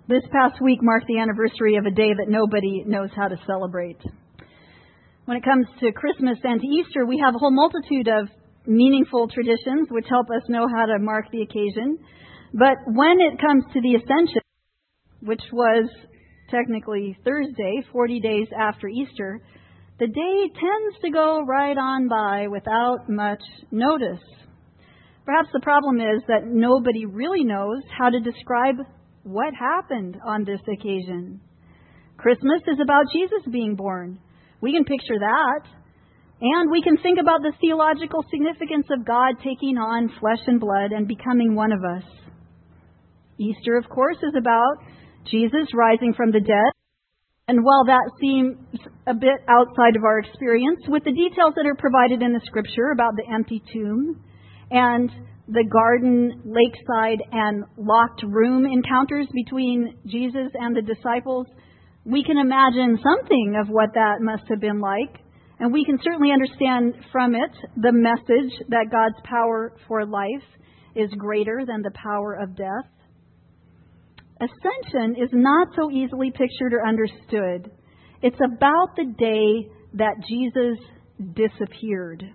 This past week marked the anniversary of a day that nobody knows how to celebrate. When it comes to Christmas and to Easter, we have a whole multitude of meaningful traditions which help us know how to mark the occasion. But when it comes to the Ascension, which was technically Thursday, 40 days after Easter, the day tends to go right on by without much notice. Perhaps the problem is that nobody really knows how to describe what happened on this occasion. Christmas is about Jesus being born. We can picture that. And we can think about the theological significance of God taking on flesh and blood and becoming one of us. Easter, of course, is about Jesus rising from the dead. And while that seems a bit outside of our experience, with the details that are provided in the Scripture about the empty tomb and the garden, lakeside, and locked room encounters between Jesus and the disciples, we can imagine something of what that must have been like. And we can certainly understand from it the message that God's power for life is greater than the power of death. Ascension is not so easily pictured or understood. It's about the day that Jesus disappeared.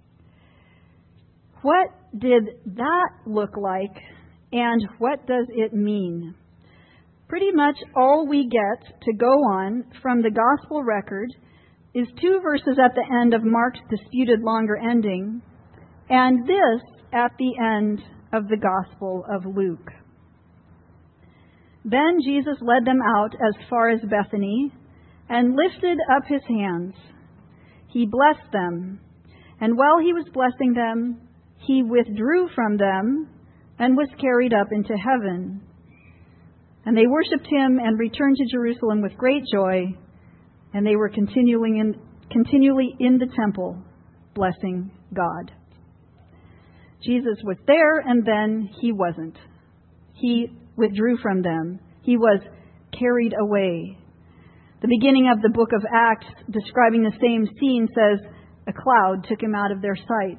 What did that look like, and what does it mean? Pretty much all we get to go on from the gospel record is 2 verses at the end of Mark's disputed longer ending, and this at the end of the Gospel of Luke. Then Jesus led them out as far as Bethany and lifted up his hands. He blessed them, and while he was blessing them, he withdrew from them and was carried up into heaven. And they worshipped him and returned to Jerusalem with great joy, and they were continually in the temple, blessing God. Jesus was there, and then he wasn't. He withdrew from them. He was carried away. The beginning of the book of Acts, describing the same scene, says, a cloud took him out of their sight.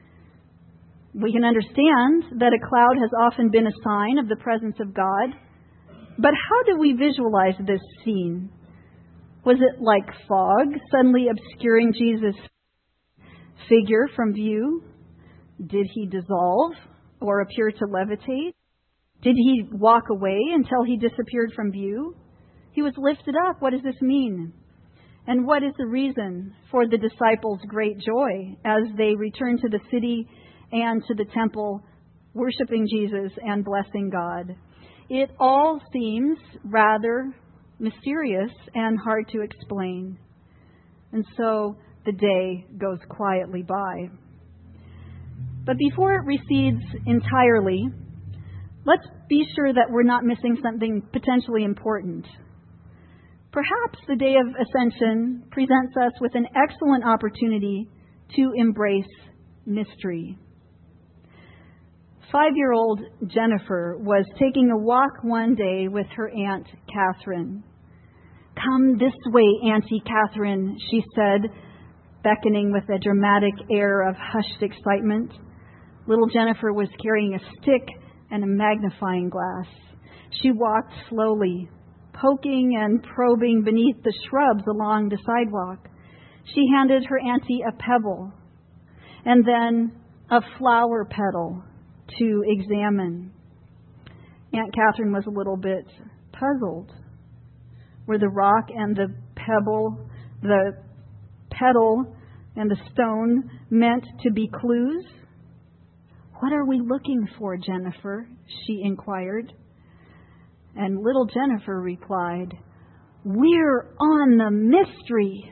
We can understand that a cloud has often been a sign of the presence of God. But how do we visualize this scene? Was it like fog suddenly obscuring Jesus' figure from view? Did he dissolve or appear to levitate? Did he walk away until he disappeared from view? He was lifted up. What does this mean? And what is the reason for the disciples' great joy as they return to the city and to the temple, worshiping Jesus and blessing God? It all seems rather mysterious and hard to explain. And so the day goes quietly by. But before it recedes entirely, let's be sure that we're not missing something potentially important. Perhaps the day of Ascension presents us with an excellent opportunity to embrace mystery. 5-year-old Jennifer was taking a walk one day with her Aunt Catherine. "Come this way, Auntie Catherine," she said, beckoning with a dramatic air of hushed excitement. Little Jennifer was carrying a stick and a magnifying glass. She walked slowly, poking and probing beneath the shrubs along the sidewalk. She handed her auntie a pebble and then a flower petal to examine. Aunt Catherine was a little bit puzzled. Were the rock and the pebble, the petal and the stone meant to be clues? "What are we looking for, Jennifer?" she inquired. And little Jennifer replied, "We're on the mystery."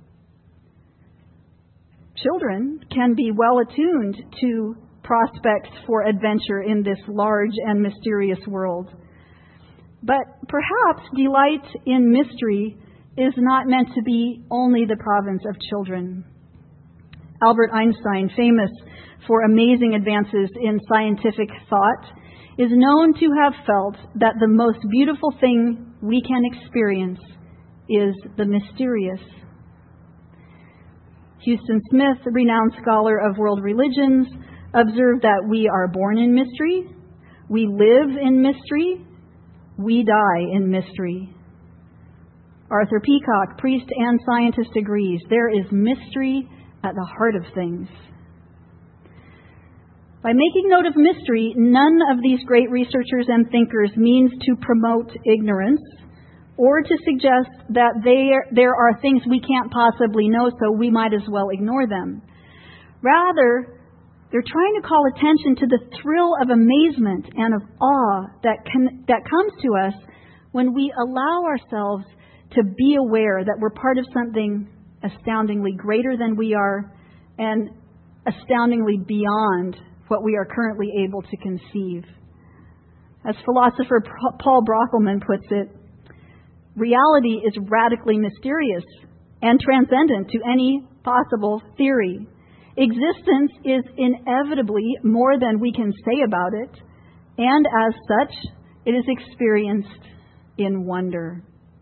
Children can be well attuned to prospects for adventure in this large and mysterious world. But perhaps delight in mystery is not meant to be only the province of children. Albert Einstein, famous for amazing advances in scientific thought, is known to have felt that the most beautiful thing we can experience is the mysterious. Houston Smith, a renowned scholar of world religions, observed that we are born in mystery, we live in mystery, we die in mystery. Arthur Peacock, priest and scientist, agrees there is mystery at the heart of things. By making note of mystery, none of these great researchers and thinkers means to promote ignorance or to suggest that there are things we can't possibly know, so we might as well ignore them. Rather, they're trying to call attention to the thrill of amazement and of awe that comes to us when we allow ourselves to be aware that we're part of something astoundingly greater than we are and astoundingly beyond what we are currently able to conceive. As philosopher Paul Brockelman puts it, reality is radically mysterious and transcendent to any possible theory. Existence is inevitably more than we can say about it, and as such, it is experienced in wonder.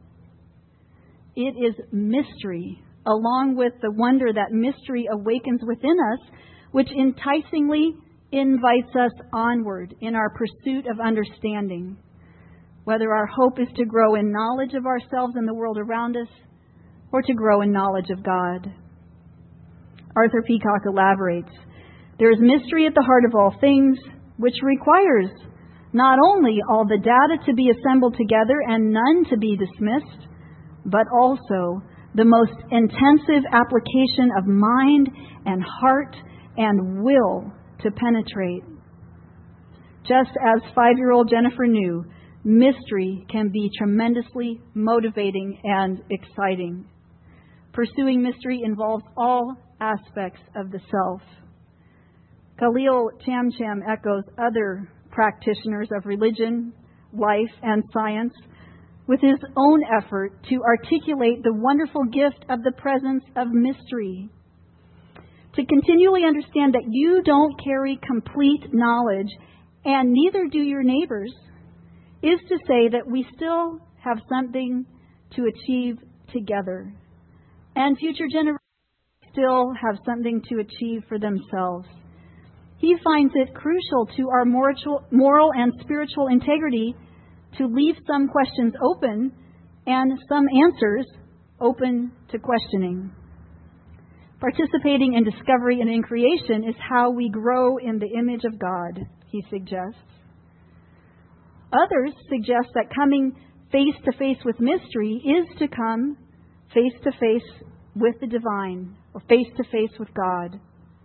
It is mystery, along with the wonder that mystery awakens within us, which enticingly invites us onward in our pursuit of understanding, whether our hope is to grow in knowledge of ourselves and the world around us, or to grow in knowledge of God. Arthur Peacock elaborates, there is mystery at the heart of all things, which requires not only all the data to be assembled together and none to be dismissed, but also the most intensive application of mind and heart and will to penetrate. Just as 5-year-old Jennifer knew, mystery can be tremendously motivating and exciting. Pursuing mystery involves all aspects of the self. Khalil Chamcham echoes other practitioners of religion, life, and science with his own effort to articulate the wonderful gift of the presence of mystery. To continually understand that you don't carry complete knowledge, and neither do your neighbors, is to say that we still have something to achieve together, and future generations still have something to achieve for themselves. He finds it crucial to our moral and spiritual integrity to leave some questions open and some answers open to questioning. Participating in discovery and in creation is how we grow in the image of God, he suggests. Others suggest that coming face to face with mystery is to come face to face with the divine, or face to face with God.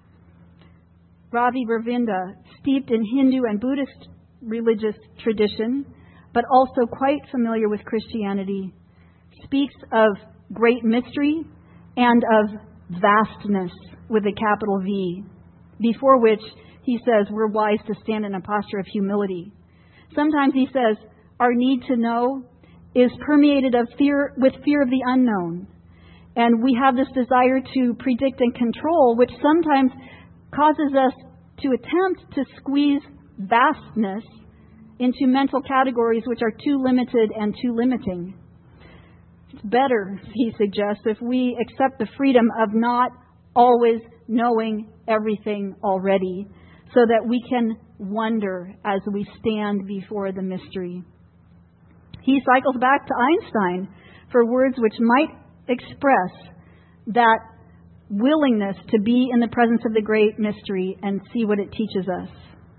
Ravi Ravinda, steeped in Hindu and Buddhist religious tradition, but also quite familiar with Christianity, speaks of great mystery and of vastness with a capital V, before which he says we're wise to stand in a posture of humility. Sometimes he says our need to know is permeated with fear of the unknown. And we have this desire to predict and control, which sometimes causes us to attempt to squeeze vastness into mental categories which are too limited and too limiting. It's better, he suggests, if we accept the freedom of not always knowing everything already, so that we can wonder as we stand before the mystery. He cycles back to Einstein for words which might express that willingness to be in the presence of the great mystery and see what it teaches us.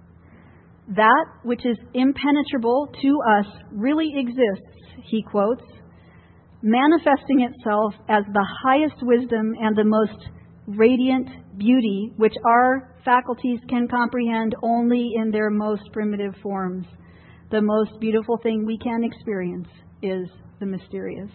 That which is impenetrable to us really exists, he quotes, manifesting itself as the highest wisdom and the most radiant beauty, which our faculties can comprehend only in their most primitive forms. The most beautiful thing we can experience is the mysterious.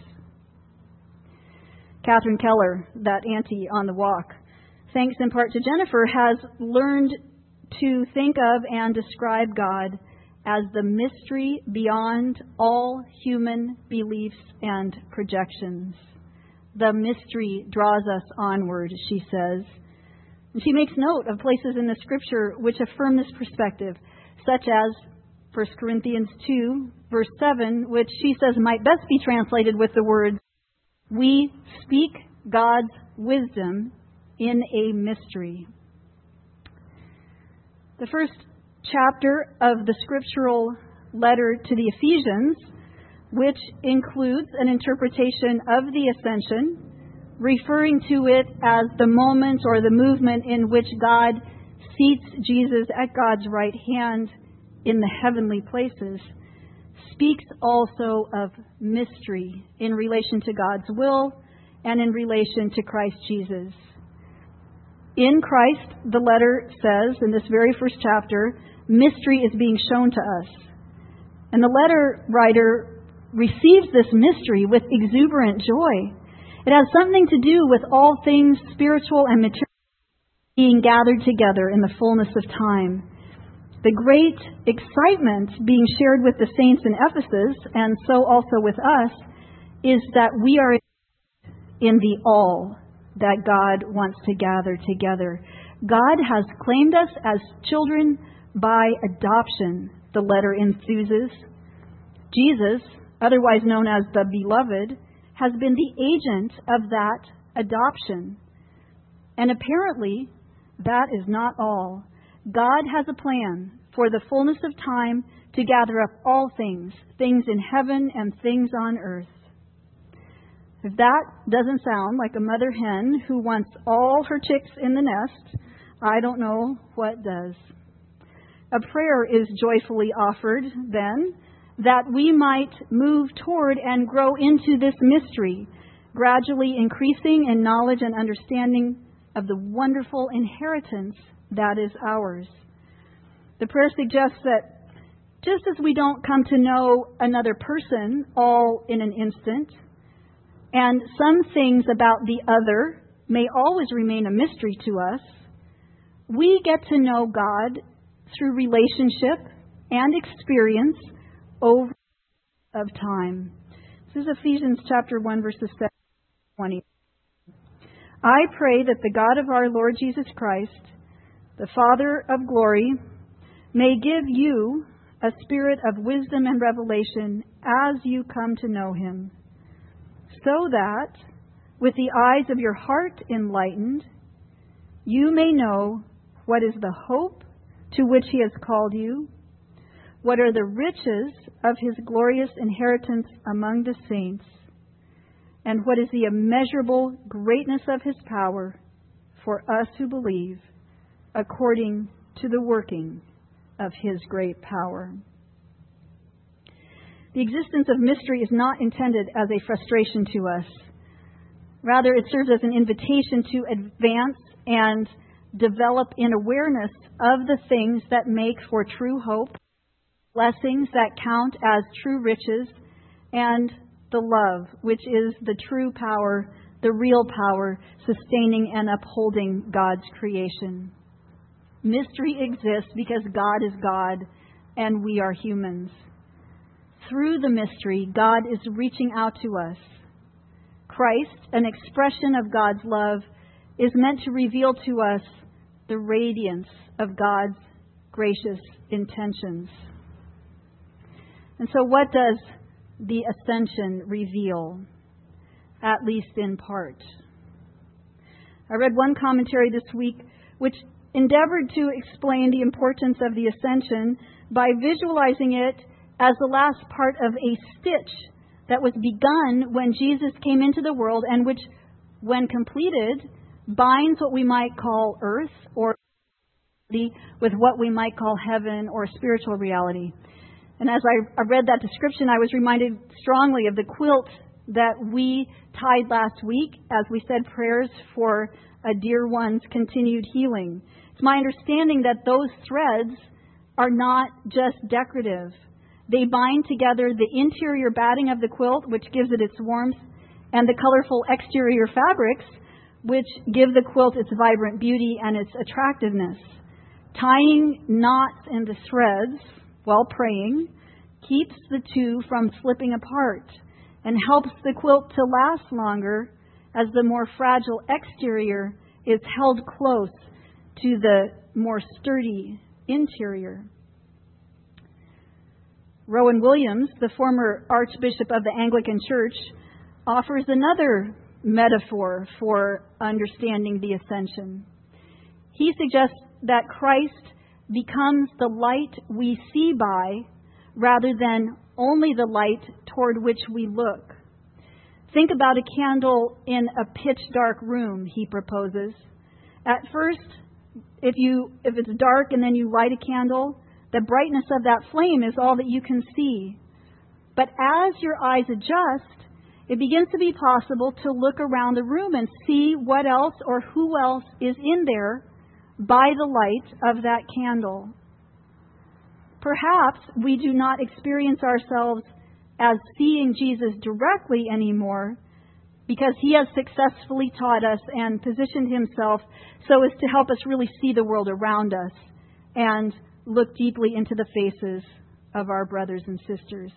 Catherine Keller, that auntie on the walk, thanks in part to Jennifer, has learned to think of and describe God as the mystery beyond all human beliefs and projections. The mystery draws us onward, she says. And she makes note of places in the Scripture which affirm this perspective, such as 1 Corinthians 2, verse 7, which she says might best be translated with the words, "We speak God's wisdom in a mystery." The first chapter of the scriptural letter to the Ephesians, which includes an interpretation of the ascension, referring to it as the moment or the movement in which God seats Jesus at God's right hand in the heavenly places, speaks also of mystery in relation to God's will and in relation to Christ Jesus. In Christ, the letter says, in this very first chapter, mystery is being shown to us. And the letter writer receives this mystery with exuberant joy. It has something to do with all things spiritual and material being gathered together in the fullness of time. The great excitement being shared with the saints in Ephesus, and so also with us, is that we are in the all that God wants to gather together. God has claimed us as children by adoption, the letter enthuses. Jesus, otherwise known as the Beloved, has been the agent of that adoption. And apparently, that is not all. God has a plan for the fullness of time to gather up all things, things in heaven and things on earth. If that doesn't sound like a mother hen who wants all her chicks in the nest, I don't know what does. A prayer is joyfully offered, then, that we might move toward and grow into this mystery, gradually increasing in knowledge and understanding of the wonderful inheritance that is ours. The prayer suggests that just as we don't come to know another person all in an instant, and some things about the other may always remain a mystery to us, we get to know God through relationship and experience over of time. This is Ephesians chapter 1, verses 7 to 20. I pray that the God of our Lord Jesus Christ, the Father of glory, may give you a spirit of wisdom and revelation as you come to know him, so that, with the eyes of your heart enlightened, you may know what is the hope to which he has called you, what are the riches of his glorious inheritance among the saints, and what is the immeasurable greatness of his power for us who believe, according to the working of his great power. The existence of mystery is not intended as a frustration to us. Rather, it serves as an invitation to advance and develop in awareness of the things that make for true hope, blessings that count as true riches, and the love, which is the true power, the real power, sustaining and upholding God's creation. Mystery exists because God is God and we are humans. Through the mystery, God is reaching out to us. Christ, an expression of God's love, is meant to reveal to us the radiance of God's gracious intentions. And so what does the ascension reveal, at least in part? I read one commentary this week which endeavored to explain the importance of the ascension by visualizing it as the last part of a stitch that was begun when Jesus came into the world and which, when completed, binds what we might call earth or with what we might call heaven or spiritual reality. And as I read that description, I was reminded strongly of the quilt that we tied last week as we said prayers for a dear one's continued healing. It's my understanding that those threads are not just decorative. They bind together the interior batting of the quilt, which gives it its warmth, and the colorful exterior fabrics, which give the quilt its vibrant beauty and its attractiveness. Tying knots in the threads while praying keeps the two from slipping apart and helps the quilt to last longer as the more fragile exterior is held close to the more sturdy interior. Rowan Williams, the former Archbishop of the Anglican Church, offers another metaphor for understanding the ascension. He suggests that Christ becomes the light we see by rather than only the light toward which we look. Think about a candle in a pitch dark room, he proposes. At first, if it's dark and then you light a candle, the brightness of that flame is all that you can see. But as your eyes adjust, it begins to be possible to look around the room and see what else or who else is in there by the light of that candle. Perhaps we do not experience ourselves as seeing Jesus directly anymore because he has successfully taught us and positioned himself so as to help us really see the world around us and look deeply into the faces of our brothers and sisters.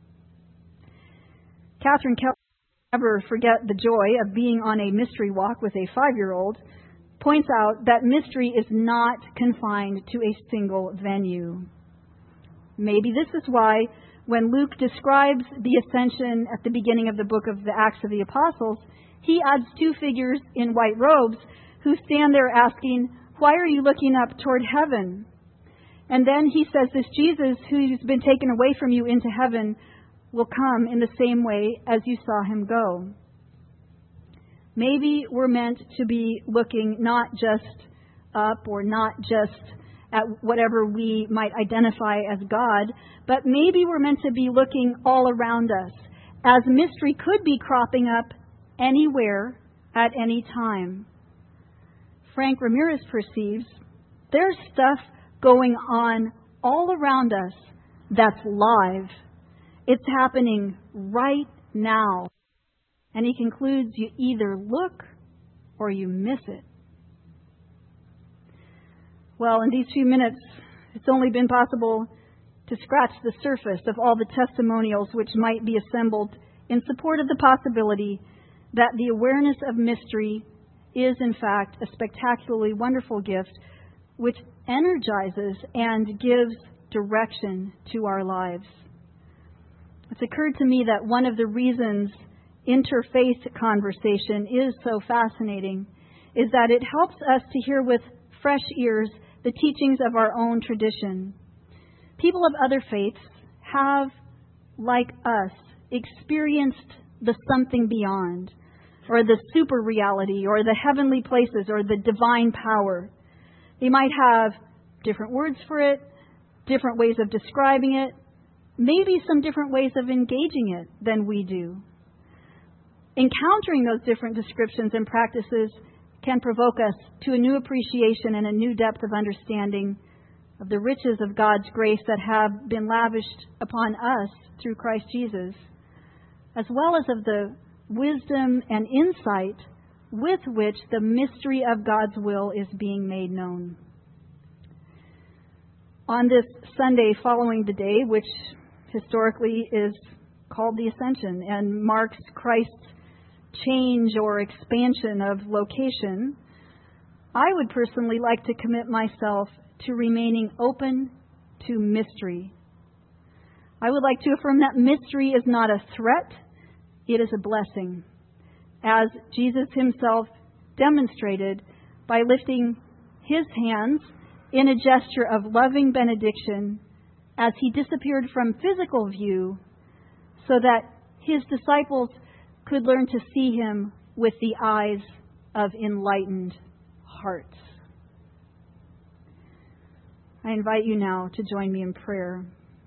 Catherine Keller, never forget the joy of being on a mystery walk with a 5-year-old, points out that mystery is not confined to a single venue. Maybe this is why when Luke describes the ascension at the beginning of the book of the Acts of the Apostles, he adds 2 figures in white robes who stand there asking, "Why are you looking up toward heaven?" And then he says, "This Jesus who's been taken away from you into heaven will come in the same way as you saw him go." Maybe we're meant to be looking not just up or not just at whatever we might identify as God, but maybe we're meant to be looking all around us, as mystery could be cropping up anywhere at any time. Frank Ramirez perceives there's stuff going on all around us that's live. It's happening right now. And he concludes you either look or you miss it. Well, in these few minutes, it's only been possible to scratch the surface of all the testimonials which might be assembled in support of the possibility that the awareness of mystery is, in fact, a spectacularly wonderful gift which energizes and gives direction to our lives. It's occurred to me that one of the reasons interfaith conversation is so fascinating is that it helps us to hear with fresh ears the teachings of our own tradition. People of other faiths have, like us, experienced the something beyond, or the super reality, or the heavenly places, or the divine power. They might have different words for it, different ways of describing it, maybe some different ways of engaging it than we do. Encountering those different descriptions and practices can provoke us to a new appreciation and a new depth of understanding of the riches of God's grace that have been lavished upon us through Christ Jesus, as well as of the wisdom and insight with which the mystery of God's will is being made known. On this Sunday following the day, which historically is called the Ascension and marks Christ's change or expansion of location, I would personally like to commit myself to remaining open to mystery. I would like to affirm that mystery is not a threat, it is a blessing, as Jesus himself demonstrated by lifting his hands in a gesture of loving benediction as he disappeared from physical view so that his disciples could learn to see him with the eyes of enlightened hearts. I invite you now to join me in prayer.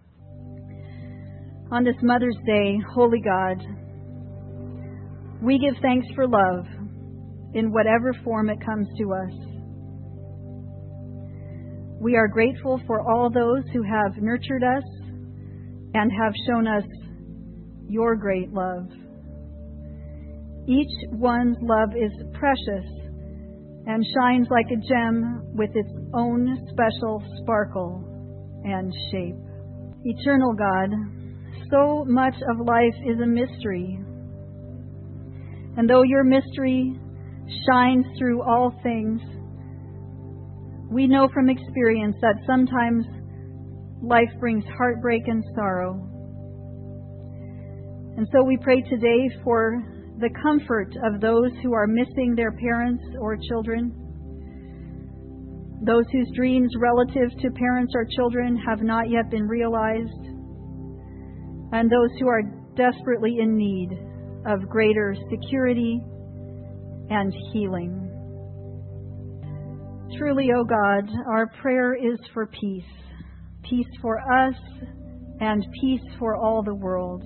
On this Mother's Day, Holy God, we give thanks for love in whatever form it comes to us. We are grateful for all those who have nurtured us and have shown us your great love. Each one's love is precious and shines like a gem with its own special sparkle and shape. Eternal God, so much of life is a mystery. And though your mystery shines through all things, we know from experience that sometimes life brings heartbreak and sorrow. And so we pray today for the comfort of those who are missing their parents or children, those whose dreams relative to parents or children have not yet been realized, and those who are desperately in need of greater security and healing. Truly, O God, our prayer is for peace. Peace for us and peace for all the world.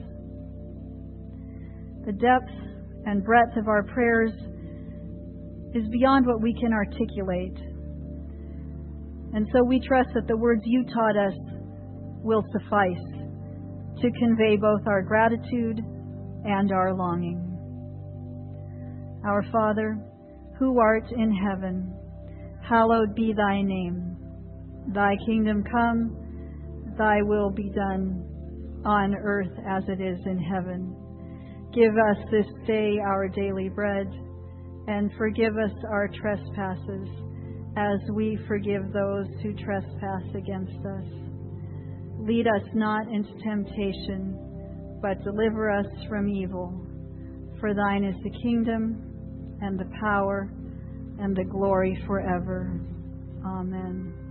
The depth and breadth of our prayers is beyond what we can articulate. And so we trust that the words you taught us will suffice to convey both our gratitude and our longing. Our Father, who art in heaven, hallowed be thy name. Thy kingdom come, thy will be done on earth as it is in heaven. Give us this day our daily bread, and forgive us our trespasses, as we forgive those who trespass against us. Lead us not into temptation, but deliver us from evil. For thine is the kingdom, and the power, and the glory forever. Amen.